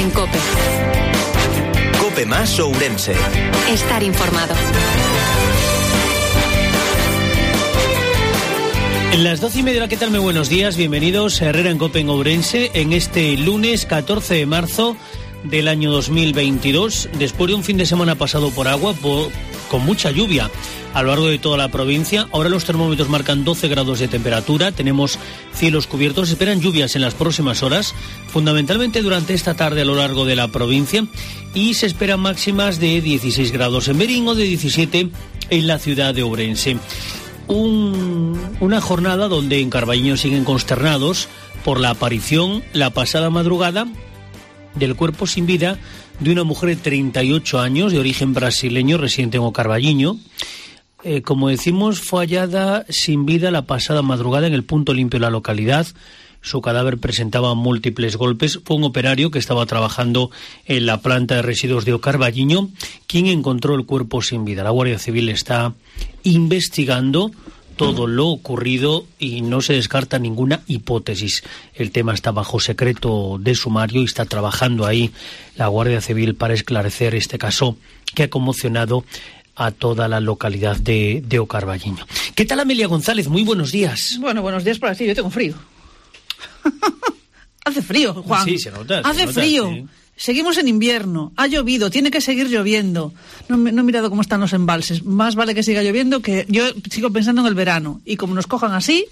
en COPE. COPE más Ourense. Estar informado. En las 12:30, ¿qué tal? Muy buenos días, bienvenidos a Herrera en COPE en Ourense en este lunes 14 de marzo del año 2022, después de un fin de semana pasado por agua, con mucha lluvia a lo largo de toda la provincia. Ahora los termómetros marcan 12 grados de temperatura, tenemos cielos cubiertos, esperan lluvias en las próximas horas, fundamentalmente durante esta tarde a lo largo de la provincia, y se esperan máximas de 16 grados en Berín o de 17 en la ciudad de Ourense. Una jornada donde en Carballiño siguen consternados por la aparición la pasada madrugada del cuerpo sin vida de una mujer de 38 años de origen brasileño residente en O Carballiño. Como decimos, fue hallada sin vida la pasada madrugada en el punto limpio de la localidad. Su cadáver presentaba múltiples golpes. Fue un operario que estaba trabajando en la planta de residuos de O Carballiño quien encontró el cuerpo sin vida. La Guardia Civil está investigando todo lo ocurrido y no se descarta ninguna hipótesis. El tema está bajo secreto de sumario y está trabajando ahí la Guardia Civil para esclarecer este caso que ha conmocionado a toda la localidad de O Carballiño. ¿Qué tal, Amelia González? Muy buenos días. Bueno, buenos días por así, yo tengo frío. Hace frío, Juan. Sí, se nota. Hace frío. Sí. Seguimos en invierno. Ha llovido, tiene que seguir lloviendo. No he mirado cómo están los embalses. Más vale que siga lloviendo, que yo sigo pensando en el verano. Y como nos cojan así,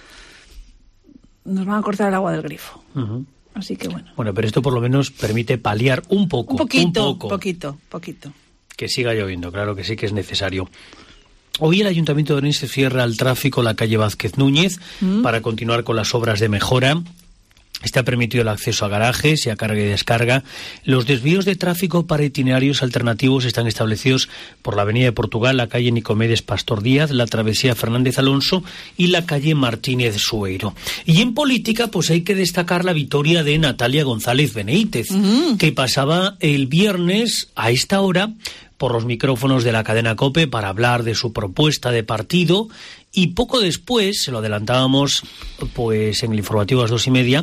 nos van a cortar el agua del grifo. Uh-huh. Así que bueno. Bueno, pero esto por lo menos permite paliar un poco. Poquito. Que siga lloviendo, claro que sí que es necesario. Hoy el Ayuntamiento de Ourense cierra al tráfico la calle Vázquez Núñez para continuar con las obras de mejora. Está permitido el acceso a garajes y a carga y descarga. Los desvíos de tráfico para itinerarios alternativos están establecidos por la Avenida de Portugal, la calle Nicomedes Pastor Díaz, la travesía Fernández Alonso y la calle Martínez Sueiro. Y en política, pues hay que destacar la victoria de Natalia González Benítez, que pasaba el viernes a esta hora por los micrófonos de la cadena COPE para hablar de su propuesta de partido, y poco después, se lo adelantábamos pues en el informativo a las 2:30,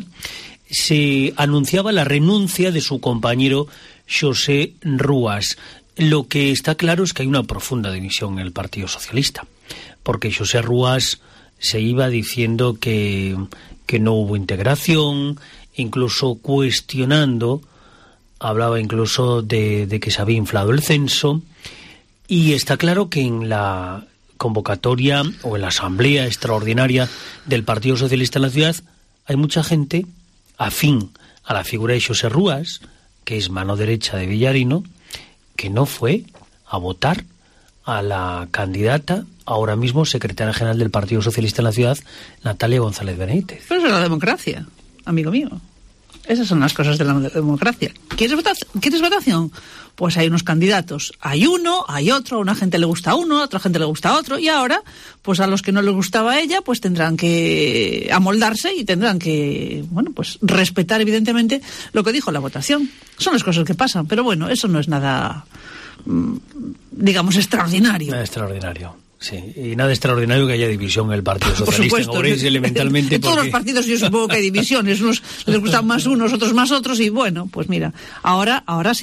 se anunciaba la renuncia de su compañero José Rúas. Lo que está claro es que hay una profunda división en el Partido Socialista, porque José Rúas se iba diciendo que no hubo integración, incluso cuestionando, hablaba incluso de que se había inflado el censo, y está claro que en la convocatoria o en la asamblea extraordinaria del Partido Socialista en la ciudad hay mucha gente afín a la figura de José Rúas, que es mano derecha de Villarino, que no fue a votar a la candidata, ahora mismo secretaria general del Partido Socialista en la ciudad, Natalia González Benítez. Pero eso es la democracia, amigo mío. Esas son las cosas de la democracia. ¿Quieres votación? Pues hay unos candidatos. Hay uno, hay otro, a una gente le gusta uno, a otra gente le gusta otro, y ahora, pues a los que no les gustaba a ella, pues tendrán que amoldarse y tendrán que, bueno, pues respetar evidentemente lo que dijo la votación. Son las cosas que pasan, pero bueno, eso no es nada, digamos, extraordinario. Nada extraordinario. Sí, y nada extraordinario que haya división en el Partido Socialista en Ourense, elementalmente. En todos los partidos yo supongo que hay divisiones, unos les gustan más unos, otros más otros, y bueno, pues mira, ahora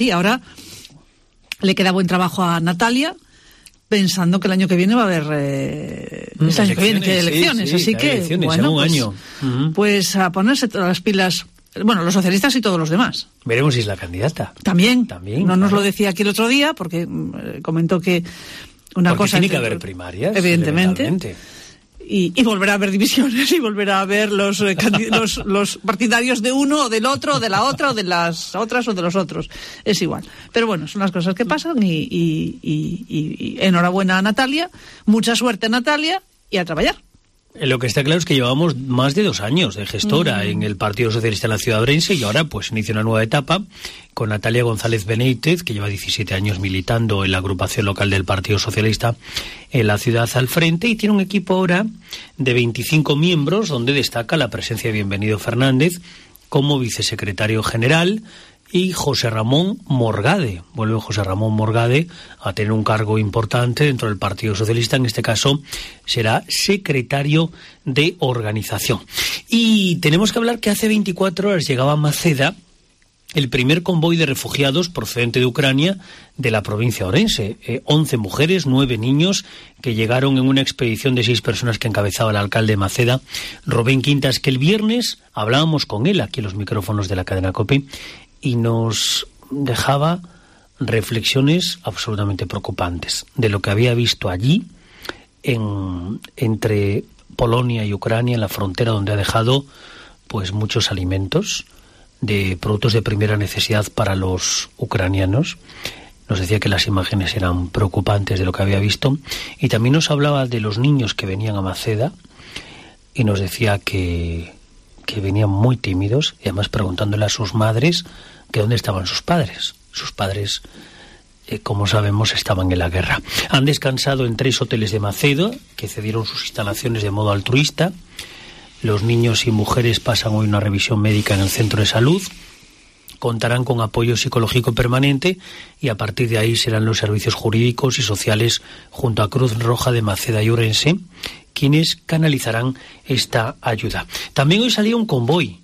le queda buen trabajo a Natalia, pensando que el año que viene va a haber elecciones, sí, así que elecciones, bueno, un pues, año. Pues a ponerse todas las pilas, bueno, los socialistas y todos los demás. Veremos si es la candidata. También no nos claro. lo decía aquí el otro día, porque comentó que una porque cosa tiene que haber primarias, evidentemente, y volverá a haber divisiones, y volverá a haber los partidarios de uno o del otro o de la otra o de las otras o de los otros, es igual, pero bueno, son las cosas que pasan, y enhorabuena a Natalia, mucha suerte a Natalia, y a trabajar. Lo que está claro es que llevamos más de 2 años de gestora en el Partido Socialista en la ciudad de Ourense, y ahora pues inicia una nueva etapa con Natalia González Benítez, que lleva 17 años militando en la agrupación local del Partido Socialista en la ciudad al frente, y tiene un equipo ahora de 25 miembros, donde destaca la presencia de Bienvenido Fernández como vicesecretario general, y José Ramón Morgade. Vuelve José Ramón Morgade a tener un cargo importante dentro del Partido Socialista. En este caso será secretario de organización. Y tenemos que hablar que hace 24 horas llegaba Maceda el primer convoy de refugiados procedente de Ucrania de la provincia de Orense. 11 mujeres, 9 niños que llegaron en una expedición de 6 personas que encabezaba el alcalde de Maceda, Rubén Quintas, que el viernes hablábamos con él aquí en los micrófonos de la cadena COPE y nos dejaba reflexiones absolutamente preocupantes de lo que había visto allí entre Polonia y Ucrania, en la frontera, donde ha dejado pues muchos alimentos de productos de primera necesidad para los ucranianos. Nos decía que las imágenes eran preocupantes de lo que había visto, y también nos hablaba de los niños que venían a Maceda y nos decía que venían muy tímidos, y además preguntándole a sus madres que dónde estaban sus padres. Sus padres, como sabemos, estaban en la guerra. Han descansado en 3 hoteles de Maceda, que cedieron sus instalaciones de modo altruista. Los niños y mujeres pasan hoy una revisión médica en el centro de salud. Contarán con apoyo psicológico permanente y a partir de ahí serán los servicios jurídicos y sociales junto a Cruz Roja de Maceda y Orense quienes canalizarán esta ayuda. También hoy salía un convoy,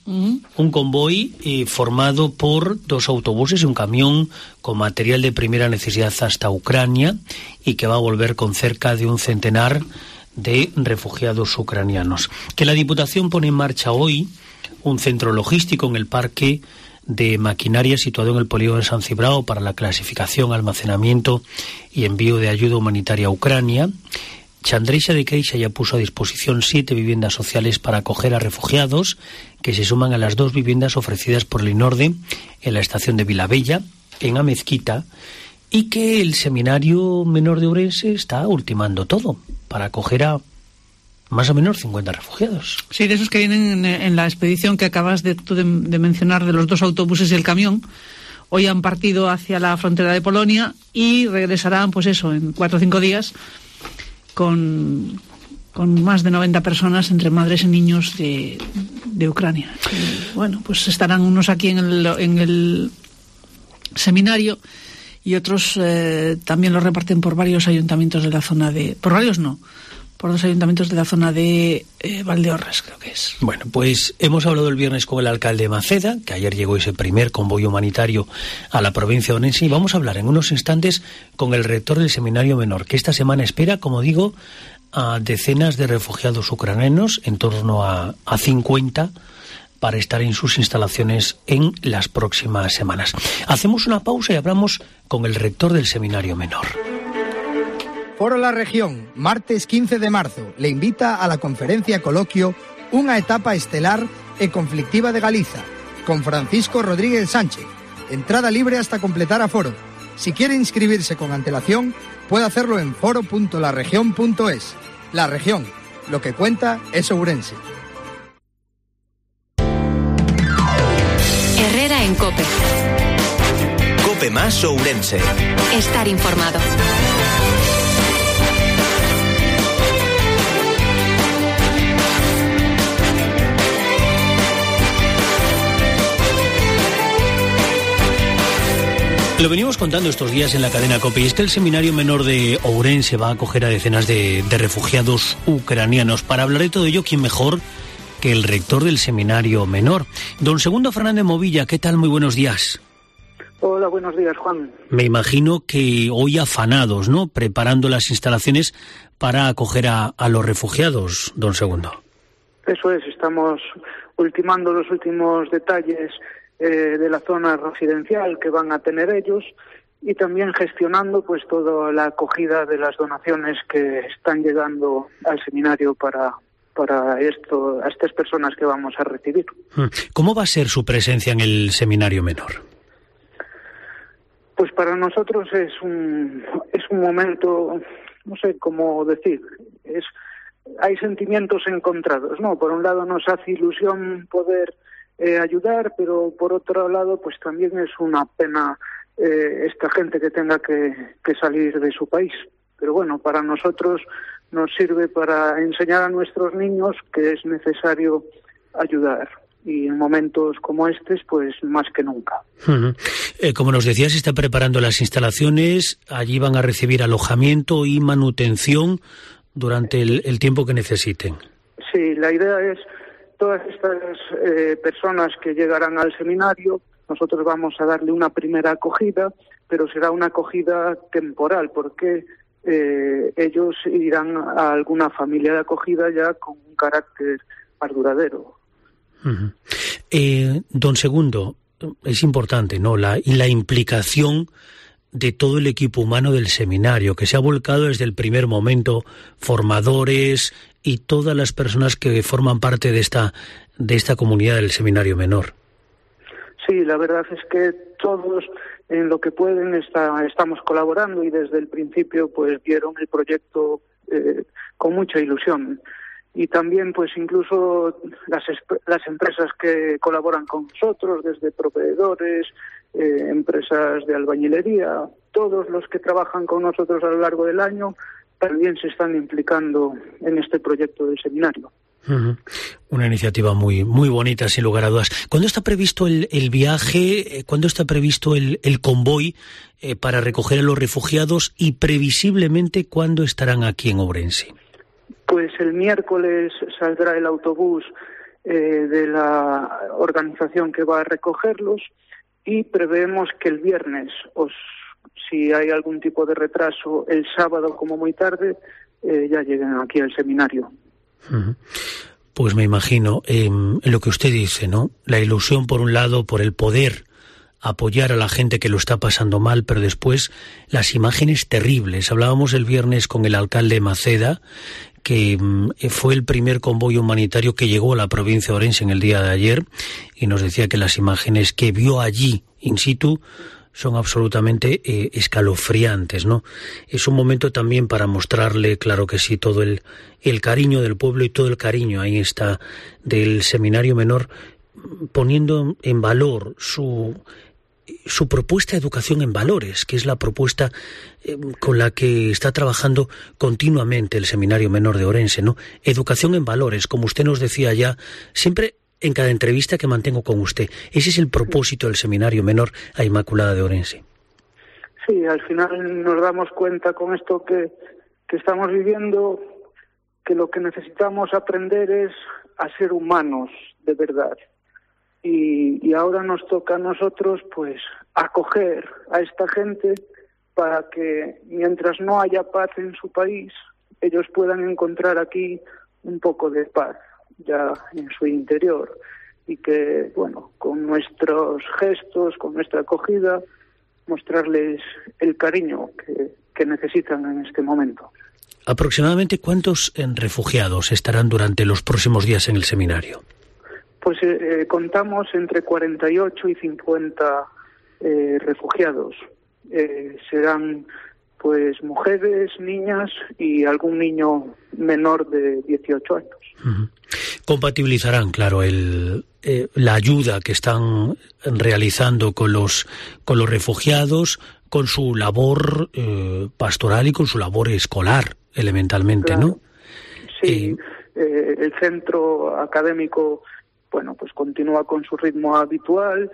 formado por 2 autobuses y un camión con material de primera necesidad hasta Ucrania, y que va a volver con cerca de un centenar de refugiados ucranianos. Que la Diputación pone en marcha hoy un centro logístico en el parque de maquinaria situado en el polígono de San Cibrao para la clasificación, almacenamiento y envío de ayuda humanitaria a Ucrania. Chandreixa de Queixa ya puso a disposición 7 viviendas sociales para acoger a refugiados, que se suman a las 2 viviendas ofrecidas por el INORDE en la estación de Vilavella, en Amezquita, y que el Seminario Menor de Ourense está ultimando todo para acoger a más o menos 50 refugiados. Sí, de esos que vienen en la expedición que acabas de mencionar, de los 2 autobuses y el camión. Hoy han partido hacia la frontera de Polonia y regresarán, pues eso, en 4 o 5 días con más de 90 personas, entre madres y niños de Ucrania. Y, bueno, pues estarán unos aquí en el seminario y otros también los reparten por varios ayuntamientos de la zona de... Por varios no, por 2 ayuntamientos de la zona de Valdeorras, creo que es. Bueno, pues hemos hablado el viernes con el alcalde de Maceda, que ayer llegó ese primer convoy humanitario a la provincia de Orense, y vamos a hablar en unos instantes con el rector del Seminario Menor, que esta semana espera, como digo, a decenas de refugiados ucranianos, en torno a 50, para estar en sus instalaciones en las próximas semanas. Hacemos una pausa y hablamos con el rector del Seminario Menor. Foro La Región, martes 15 de marzo, le invita a la conferencia coloquio Unha etapa estelar e conflictiva de Galiza, con Francisco Rodríguez Sánchez. Entrada libre hasta completar aforo. Si quiere inscribirse con antelación, puede hacerlo en foro.laregion.es. La Región, lo que cuenta es Ourense. Herrera en COPE. COPE más Ourense. Estar informado. Lo venimos contando estos días en la cadena COPE, y es que el Seminario Menor de Ourense va a acoger a decenas de refugiados ucranianos. Para hablar de todo ello, ¿quién mejor que el rector del Seminario Menor? Don Segundo Fernández Movilla, ¿qué tal? Muy buenos días. Hola, buenos días, Juan. Me imagino que hoy afanados, ¿no?, preparando las instalaciones para acoger a los refugiados, don Segundo. Eso es, estamos ultimando los últimos detalles de la zona residencial que van a tener ellos, y también gestionando pues toda la acogida de las donaciones que están llegando al seminario para esto, a estas personas que vamos a recibir. ¿Cómo va a ser su presencia en el Seminario Menor? Pues para nosotros es un momento, no sé cómo decir, hay sentimientos encontrados, ¿no? Por un lado nos hace ilusión poder ayudar, pero por otro lado pues también es una pena esta gente que tenga que salir de su país. Pero bueno, para nosotros nos sirve para enseñar a nuestros niños que es necesario ayudar, y en momentos como estos pues más que nunca. Como nos decía, se está preparando las instalaciones, allí van a recibir alojamiento y manutención durante el tiempo que necesiten. Sí, la idea es todas estas personas que llegarán al seminario nosotros vamos a darle una primera acogida, pero será una acogida temporal, porque ellos irán a alguna familia de acogida ya con un carácter más duradero. Don Segundo, es importante, ¿no?, la implicación de todo el equipo humano del seminario, que se ha volcado desde el primer momento, formadores y todas las personas que forman parte de esta comunidad del Seminario Menor. Sí, la verdad es que todos, en lo que pueden, estamos colaborando, y desde el principio pues vieron el proyecto con mucha ilusión. Y también pues incluso las empresas que colaboran con nosotros, desde proveedores, empresas de albañilería, todos los que trabajan con nosotros a lo largo del año también se están implicando en este proyecto del seminario. Una iniciativa muy muy bonita, sin lugar a dudas. ¿Cuándo está previsto el viaje? ¿Cuándo está previsto el convoy para recoger a los refugiados? Y previsiblemente, ¿cuándo estarán aquí en Ourense? Pues el miércoles saldrá el autobús de la organización que va a recogerlos, y prevemos que el viernes, si hay algún tipo de retraso, el sábado como muy tarde, ya lleguen aquí al seminario. Pues me imagino lo que usted dice, ¿no? La ilusión, por un lado, por el poder apoyar a la gente que lo está pasando mal, pero después las imágenes terribles. Hablábamos el viernes con el alcalde de Maceda, que fue el primer convoy humanitario que llegó a la provincia de Ourense en el día de ayer, y nos decía que las imágenes que vio allí in situ son absolutamente escalofriantes, ¿no? Es un momento también para mostrarle, claro que sí, todo el cariño del pueblo y todo el cariño, ahí está, del Seminario Menor, poniendo en valor su propuesta de educación en valores, que es la propuesta con la que está trabajando continuamente el Seminario Menor de Ourense, ¿no? Educación en valores, como usted nos decía ya, siempre en cada entrevista que mantengo con usted. Ese es el propósito del Seminario Menor a Inmaculada de Ourense. Sí, al final nos damos cuenta con esto que estamos viviendo, que lo que necesitamos aprender es a ser humanos de verdad. Y ahora nos toca a nosotros pues acoger a esta gente para que mientras no haya paz en su país, ellos puedan encontrar aquí un poco de paz ya en su interior, y que, bueno, con nuestros gestos, con nuestra acogida, mostrarles el cariño que necesitan en este momento. ¿Aproximadamente cuántos refugiados estarán durante los próximos días en el seminario? Pues contamos entre 48 y 50 refugiados. Serán pues mujeres, niñas y algún niño menor de 18 años. Compatibilizarán, claro, la ayuda que están realizando con los refugiados, con su labor pastoral y con su labor escolar, elementalmente, claro, ¿no? Sí, el centro académico, bueno, pues continúa con su ritmo habitual,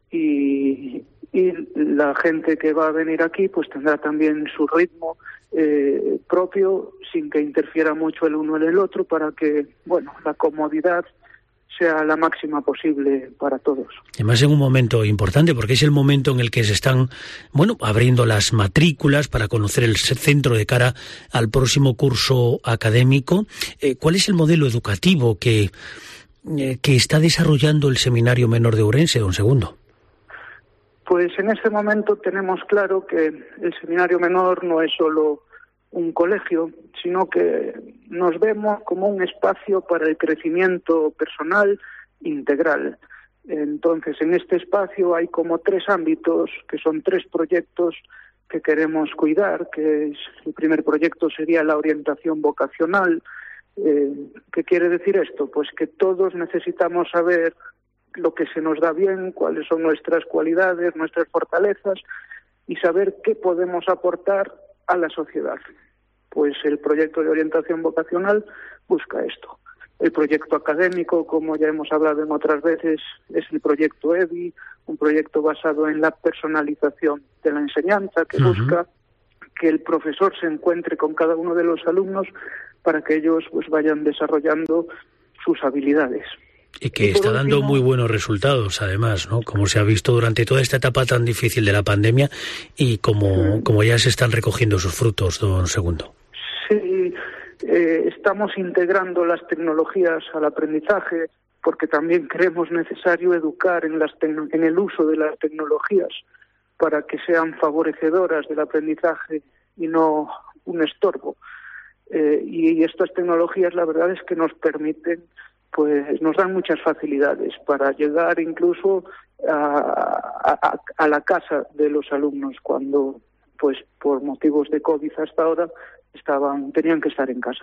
y la gente que va a venir aquí pues tendrá también su ritmo propio, sin que interfiera mucho el uno en el otro, para que, bueno, la comodidad sea la máxima posible para todos. Además, en un momento importante, porque es el momento en el que se están, bueno, abriendo las matrículas para conocer el centro de cara al próximo curso académico. ¿Cuál es el modelo educativo que está desarrollando el Seminario Menor de Ourense, don Segundo? Pues en este momento tenemos claro que el Seminario Menor no es solo un colegio, sino que nos vemos como un espacio para el crecimiento personal integral. Entonces, en este espacio hay como 3 ámbitos, que son 3 proyectos que queremos cuidar, que es, el primer proyecto sería la orientación vocacional. ¿Qué quiere decir esto? Pues que todos necesitamos saber lo que se nos da bien, cuáles son nuestras cualidades, nuestras fortalezas, y saber qué podemos aportar a la sociedad. Pues el proyecto de orientación vocacional busca esto. El proyecto académico, como ya hemos hablado en otras veces, es el proyecto EBI, un proyecto basado en la personalización de la enseñanza, que busca que el profesor se encuentre con cada uno de los alumnos para que ellos pues vayan desarrollando sus habilidades. Y que está dando muy buenos resultados, además, ¿no? Como se ha visto durante toda esta etapa tan difícil de la pandemia y como ya se están recogiendo sus frutos, don Segundo. Sí, estamos integrando las tecnologías al aprendizaje porque también creemos necesario educar en el uso de las tecnologías para que sean favorecedoras del aprendizaje y no un estorbo. Y estas tecnologías, la verdad es que nos permiten, pues nos dan muchas facilidades para llegar incluso a la casa de los alumnos cuando, pues por motivos de COVID hasta ahora, tenían que estar en casa.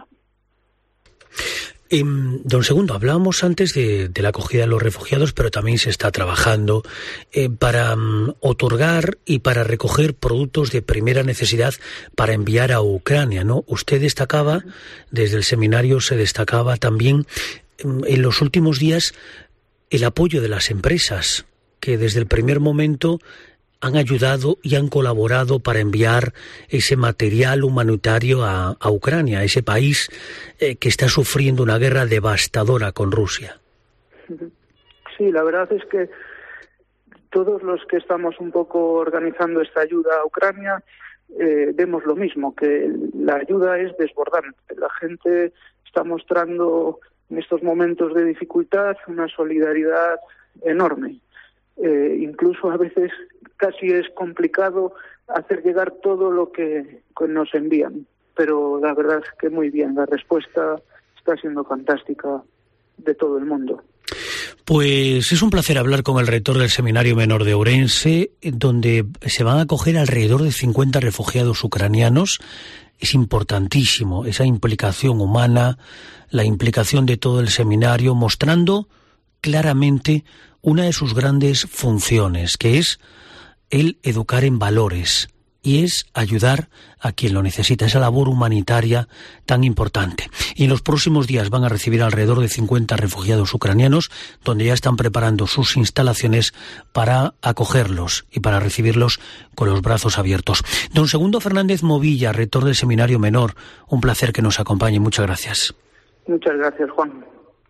Don Segundo, hablábamos antes de la acogida de los refugiados, pero también se está trabajando para otorgar y para recoger productos de primera necesidad para enviar a Ucrania, ¿no? Usted destacaba, desde el seminario se destacaba también en los últimos días el apoyo de las empresas, que desde el primer momento han ayudado y han colaborado para enviar ese material humanitario a Ucrania, ese país que está sufriendo una guerra devastadora con Rusia. Sí, la verdad es que todos los que estamos un poco organizando esta ayuda a Ucrania vemos lo mismo, que la ayuda es desbordante. La gente está mostrando en estos momentos de dificultad una solidaridad enorme. Incluso a veces casi es complicado hacer llegar todo lo que nos envían, pero la verdad es que muy bien, la respuesta está siendo fantástica de todo el mundo. Pues es un placer hablar con el rector del Seminario Menor de Ourense, donde se van a acoger alrededor de 50 refugiados ucranianos. Es importantísimo esa implicación humana, la implicación de todo el seminario, mostrando claramente una de sus grandes funciones, que es el educar en valores y es ayudar a quien lo necesita, esa labor humanitaria tan importante. Y en los próximos días van a recibir alrededor de 50 refugiados ucranianos, donde ya están preparando sus instalaciones para acogerlos y para recibirlos con los brazos abiertos. Don Segundo Fernández Movilla, rector del Seminario Menor, un placer que nos acompañe. Muchas gracias. Muchas gracias, Juan.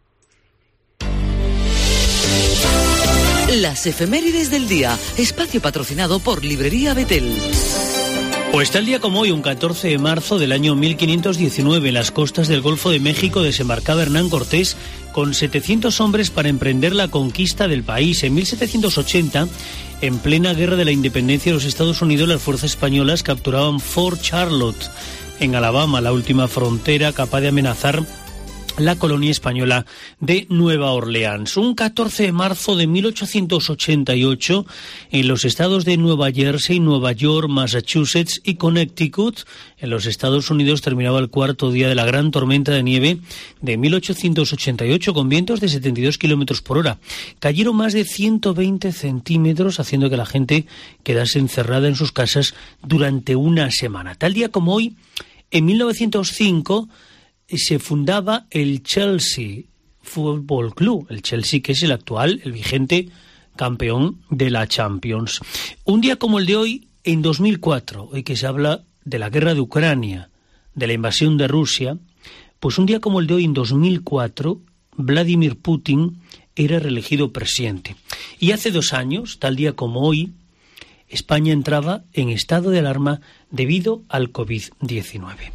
Las efemérides del día, espacio patrocinado por Librería Betel. Pues tal día como hoy, un 14 de marzo del año 1519, en las costas del Golfo de México desembarcaba Hernán Cortés con 700 hombres para emprender la conquista del país. En 1780, en plena guerra de la independencia de los Estados Unidos, las fuerzas españolas capturaban Fort Charlotte, en Alabama, la última frontera capaz de amenazar la colonia española de Nueva Orleans. Un 14 de marzo de 1888, en los estados de Nueva Jersey, Nueva York, Massachusetts y Connecticut, en los Estados Unidos, terminaba el cuarto día de la gran tormenta de nieve de 1888, con vientos de 72 kilómetros por hora. Cayeron más de 120 centímetros, haciendo que la gente quedase encerrada en sus casas durante una semana. Tal día como hoy, en 1905, se fundaba el Chelsea Football Club, el Chelsea, que es el actual, el vigente campeón de la Champions. Un día como el de hoy, en 2004, hoy que se habla de la guerra de Ucrania, de la invasión de Rusia, pues un día como el de hoy, en 2004, Vladimir Putin era reelegido presidente. Y hace 2 años, tal día como hoy, España entraba en estado de alarma debido al COVID-19.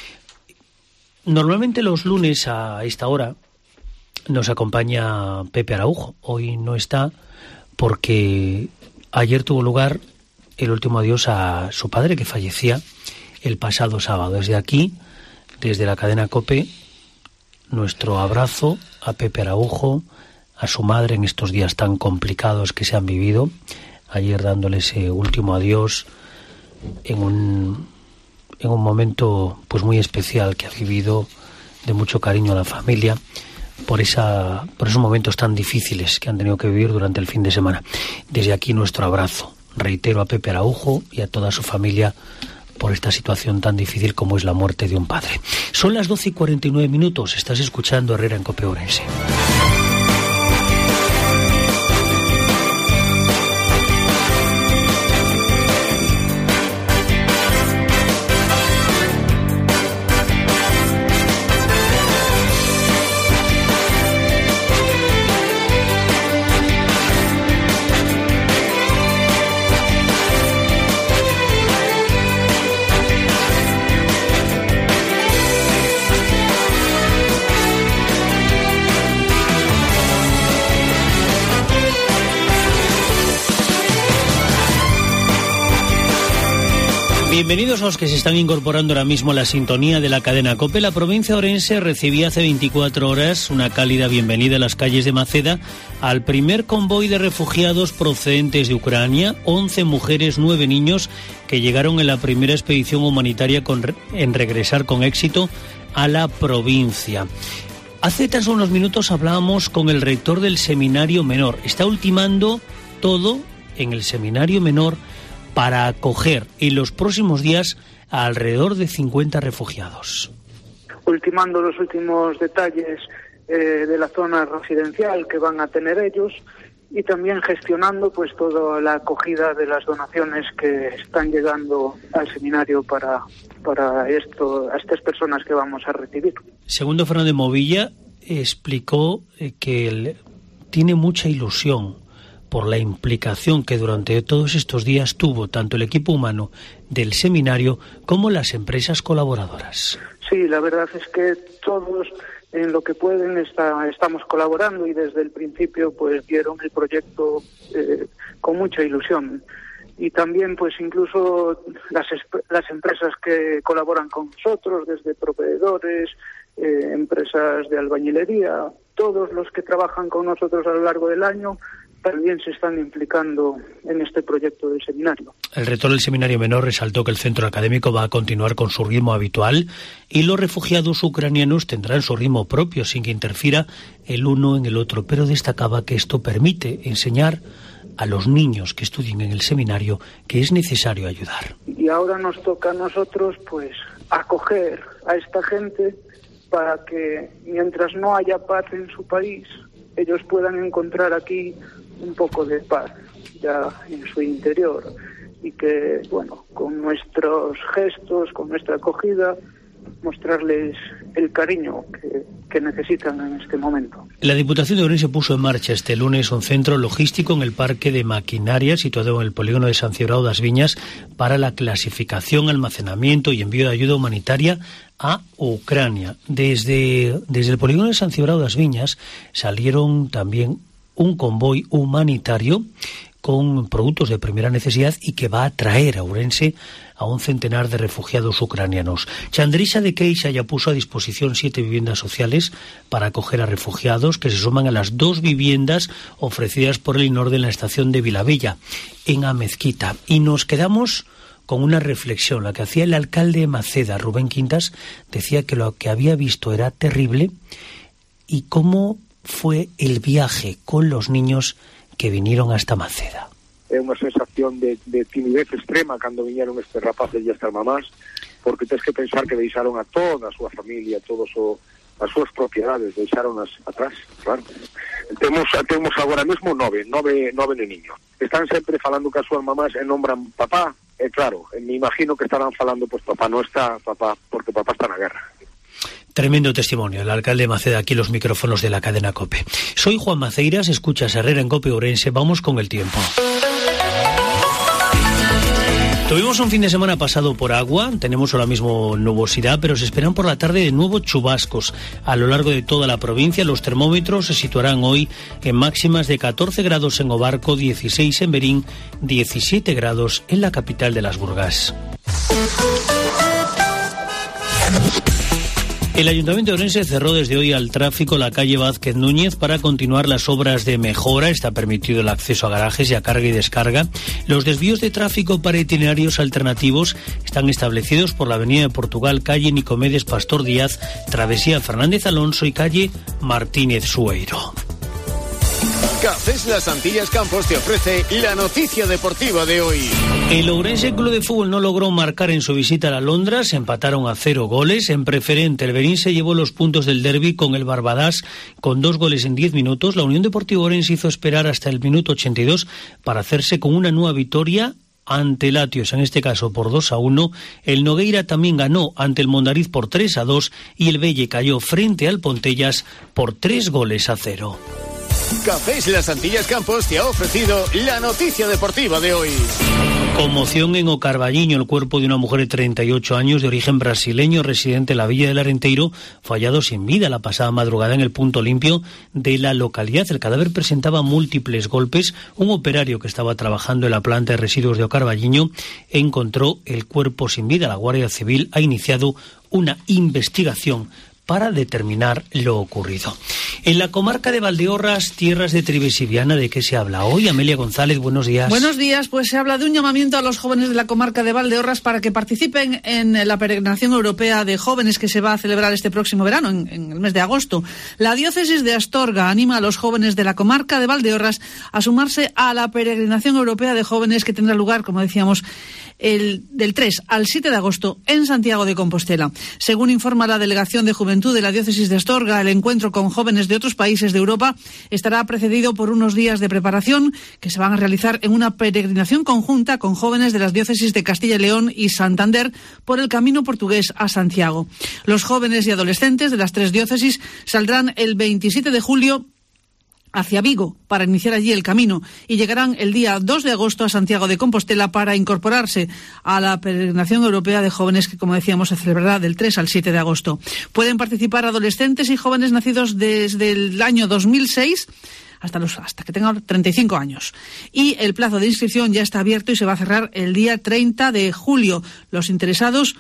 Normalmente los lunes a esta hora nos acompaña Pepe Araujo. Hoy no está porque ayer tuvo lugar el último adiós a su padre, que fallecía el pasado sábado. Desde aquí, desde la cadena COPE, nuestro abrazo a Pepe Araujo, a su madre en estos días tan complicados que se han vivido. Ayer dándole ese último adiós en un momento pues muy especial que ha vivido, de mucho cariño a la familia, por esos momentos tan difíciles que han tenido que vivir durante el fin de semana. Desde aquí nuestro abrazo, reitero, a Pepe Araujo y a toda su familia por esta situación tan difícil como es la muerte de un padre. Son las 12:49, estás escuchando Herrera en COPE Ourense. Bienvenidos a los que se están incorporando ahora mismo a la sintonía de la cadena COPE. La provincia de Orense recibía hace 24 horas una cálida bienvenida a las calles de Maceda al primer convoy de refugiados procedentes de Ucrania, 11 mujeres, 9 niños, que llegaron en la primera expedición humanitaria en regresar con éxito a la provincia. Hace tan solo unos minutos hablábamos con el rector del Seminario Menor. Está ultimando todo en el Seminario Menor para acoger en los próximos días a alrededor de 50 refugiados. Ultimando los últimos detalles de la zona residencial que van a tener ellos y también gestionando pues toda la acogida de las donaciones que están llegando al seminario para estas personas que vamos a recibir. Segundo Fernando Movilla explicó que él tiene mucha ilusión por la implicación que durante todos estos días tuvo tanto el equipo humano del seminario como las empresas colaboradoras. Sí, la verdad es que todos en lo que pueden estamos colaborando y desde el principio pues vieron el proyecto con mucha ilusión. Y también pues incluso las empresas que colaboran con nosotros, desde proveedores, empresas de albañilería, todos los que trabajan con nosotros a lo largo del año también se están implicando en este proyecto del seminario. El rector del Seminario Menor resaltó que el centro académico va a continuar con su ritmo habitual y los refugiados ucranianos tendrán su ritmo propio sin que interfiera el uno en el otro, pero destacaba que esto permite enseñar a los niños que estudien en el seminario que es necesario ayudar. Y ahora nos toca a nosotros pues acoger a esta gente para que mientras no haya paz en su país, ellos puedan encontrar aquí un poco de paz ya en su interior y que, bueno, con nuestros gestos, con nuestra acogida, mostrarles el cariño que necesitan en este momento. La Diputación de Orense puso en marcha este lunes un centro logístico en el Parque de Maquinaria, situado en el polígono de San Cibrao das Viñas, para la clasificación, almacenamiento y envío de ayuda humanitaria a Ucrania. Desde el polígono de San Cibrao das Viñas salieron también un convoy humanitario con productos de primera necesidad y que va a traer a Ourense a un centenar de refugiados ucranianos. Chandrisa de Queixa ya puso a disposición 7 viviendas sociales para acoger a refugiados que se suman a las 2 viviendas ofrecidas por el INORDE en la estación de Vilavella, en Amezquita. Y nos quedamos con una reflexión, la que hacía el alcalde de Maceda, Rubén Quintas, decía que lo que había visto era terrible y cómo fue el viaje con los niños que vinieron hasta Maceda. É unha sensación de timidez extrema cando viñeron estes rapaces e estas mamás, porque tens que pensar que deixaron a toda a súa familia, as súas propiedades, deixaronas atrás, claro. Temos agora mesmo nove neniños. Están sempre falando que as súas mamás e nombran papá, e claro, me imagino que estarán falando, pues papá no está, papá, porque papá está na guerra. Tremendo testimonio, el alcalde de Maceda, aquí los micrófonos de la cadena COPE. Soy Juan Maceiras, escuchas Herrera en COPE Ourense, vamos con el tiempo. Tuvimos un fin de semana pasado por agua, tenemos ahora mismo nubosidad, pero se esperan por la tarde de nuevo chubascos. A lo largo de toda la provincia, los termómetros se situarán hoy en máximas de 14 grados en Obarco, 16 en Berín, 17 grados en la capital de las Burgas. El Ayuntamiento de Orense cerró desde hoy al tráfico la calle Vázquez Núñez para continuar las obras de mejora. Está permitido el acceso a garajes y a carga y descarga. Los desvíos de tráfico para itinerarios alternativos están establecidos por la Avenida de Portugal, calle Nicomedes Pastor Díaz, travesía Fernández Alonso y calle Martínez Sueiro. Cafés Las Antillas Campos te ofrece la noticia deportiva de hoy. El Ourense Club de Fútbol no logró marcar en su visita a la Londra, se empataron a 0 goles. En preferente, el Berín se llevó los puntos del derbi con el Barbadás con 2 goles en 10 minutos. La Unión Deportiva Ourense hizo esperar hasta el minuto 82 para hacerse con una nueva victoria ante Latios, en este caso por 2-1. El Nogueira también ganó ante el Mondariz por 3-2 y el Belle cayó frente al Pontellas por 3 goles a 0. Cafés Las Antillas Campos te ha ofrecido la noticia deportiva de hoy. Conmoción en O Carballiño, el cuerpo de una mujer de 38 años de origen brasileño residente en la Villa del Arenteiro fue hallado sin vida la pasada madrugada en el punto limpio de la localidad. El cadáver presentaba múltiples golpes. Un operario que estaba trabajando en la planta de residuos de O Carballiño encontró el cuerpo sin vida. La Guardia Civil ha iniciado una investigación para determinar lo ocurrido. En la comarca de Valdeorras, tierras de Trives y Viana, ¿de qué se habla hoy? Amelia González, buenos días. Buenos días, pues se habla de un llamamiento a los jóvenes de la comarca de Valdeorras para que participen en la peregrinación europea de jóvenes que se va a celebrar este próximo verano, en el mes de agosto. La diócesis de Astorga anima a los jóvenes de la comarca de Valdeorras a sumarse a la peregrinación europea de jóvenes que tendrá lugar, como decíamos, del 3 al 7 de agosto en Santiago de Compostela. Según informa la Delegación de Juventud de la Diócesis de Astorga, el encuentro con jóvenes de otros países de Europa estará precedido por unos días de preparación que se van a realizar en una peregrinación conjunta con jóvenes de las diócesis de Castilla y León y Santander por el camino portugués a Santiago. Los jóvenes y adolescentes de las tres diócesis saldrán el 27 de julio hacia Vigo para iniciar allí el camino y llegarán el día 2 de agosto a Santiago de Compostela para incorporarse a la peregrinación europea de jóvenes que, como decíamos, se celebrará del 3 al 7 de agosto. Pueden participar adolescentes y jóvenes nacidos desde el año 2006 hasta que tengan 35 años. Y el plazo de inscripción ya está abierto y se va a cerrar el día 30 de julio. Los interesados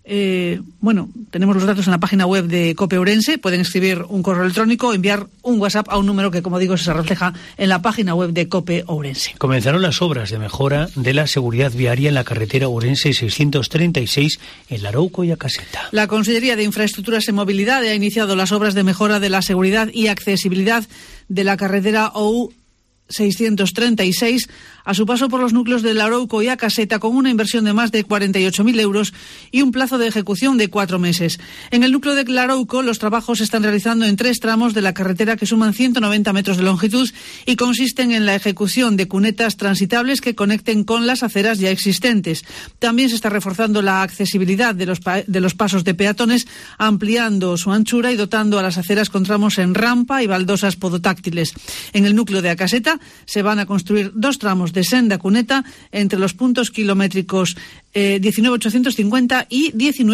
tenemos los datos en la página web de COPE Ourense. Pueden escribir un correo electrónico o enviar un WhatsApp a un número que, como digo, se refleja en la página web de COPE Ourense. Comenzaron las obras de mejora de la seguridad viaria en la carretera Ourense 636 en Larouco y Acaseta. La Consellería de Infraestructuras y Movilidad ha iniciado las obras de mejora de la seguridad y accesibilidad de la carretera OU 636 a su paso por los núcleos de Larouco y Acaseta, con una inversión de más de 48.000 euros y un plazo de ejecución de 4 meses. En el núcleo de Larouco, los trabajos se están realizando en 3 tramos de la carretera que suman 190 metros de longitud y consisten en la ejecución de cunetas transitables que conecten con las aceras ya existentes. También se está reforzando la accesibilidad de los pasos de peatones, ampliando su anchura y dotando a las aceras con tramos en rampa y baldosas podotáctiles. En el núcleo de Acaseta se van a construir 2 tramos de senda cuneta entre los puntos kilométricos 19.850 y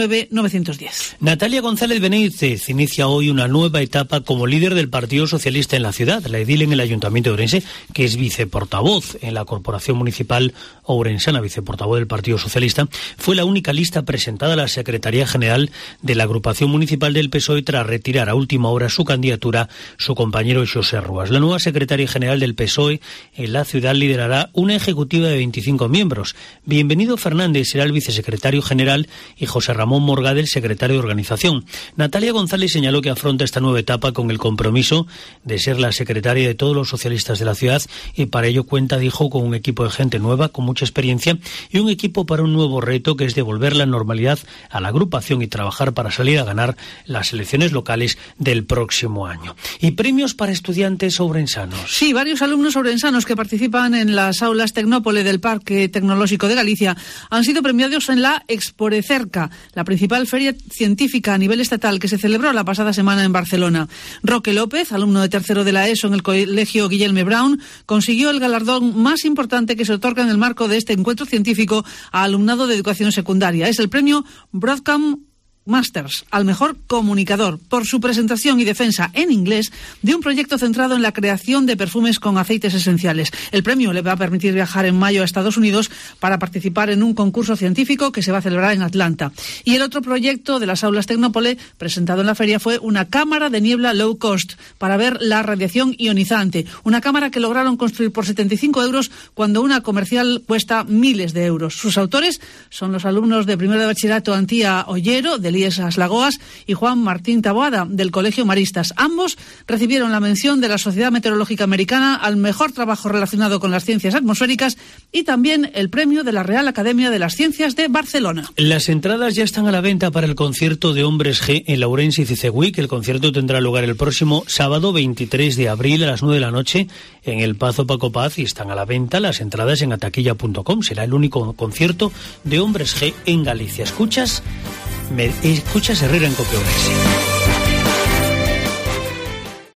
19.910. Natalia González Benítez inicia hoy una nueva etapa como líder del Partido Socialista en la ciudad. La edil en el Ayuntamiento de Ourense, que es viceportavoz en la Corporación Municipal Ourensana, viceportavoz del Partido Socialista, fue la única lista presentada a la Secretaría General de la Agrupación Municipal del PSOE tras retirar a última hora su candidatura su compañero Xosé Rúas. La nueva secretaria general del PSOE en la ciudad liderará una ejecutiva de 25 miembros. Bienvenido Fernández será el vicesecretario general y José Ramón Morgade el secretario de organización. Natalia González señaló que afronta esta nueva etapa con el compromiso de ser la secretaria de todos los socialistas de la ciudad y para ello cuenta, dijo, con un equipo de gente nueva, con mucha experiencia y un equipo para un nuevo reto que es devolver la normalidad a la agrupación y trabajar para salir a ganar las elecciones locales del próximo año. ¿Y premios para estudiantes ourensanos? Sí, varios alumnos ourensanos que participan en las aulas Tecnópole del Parque Tecnológico de Galicia han sido premiados en la Exporecerca, la principal feria científica a nivel estatal que se celebró la pasada semana en Barcelona. Roque López, alumno de tercero de la ESO en el Colegio Guillerme Brown, consiguió el galardón más importante que se otorga en el marco de este encuentro científico a alumnado de educación secundaria. Es el premio Broadcom Masters al mejor comunicador por su presentación y defensa en inglés de un proyecto centrado en la creación de perfumes con aceites esenciales. El premio le va a permitir viajar en mayo a Estados Unidos para participar en un concurso científico que se va a celebrar en Atlanta. Y el otro proyecto de las aulas Tecnópole presentado en la feria fue una cámara de niebla low cost para ver la radiación ionizante. Una cámara que lograron construir por 75 euros cuando una comercial cuesta miles de euros. Sus autores son los alumnos de primero de bachillerato Antía Ollero, del IES Lagoas, y Juan Martín Taboada, del Colegio Maristas. Ambos recibieron la mención de la Sociedad Meteorológica Americana al mejor trabajo relacionado con las ciencias atmosféricas y también el premio de la Real Academia de las Ciencias de Barcelona. Las entradas ya están a la venta para el concierto de Hombres G en la Ourense y Cicegüí. El concierto tendrá lugar el próximo sábado 23 de abril a las 9 de la noche en el Pazo Paco Paz y están a la venta las entradas en ataquilla.com. Será el único concierto de Hombres G en Galicia. Escuchas Herrera en COPE Ourense.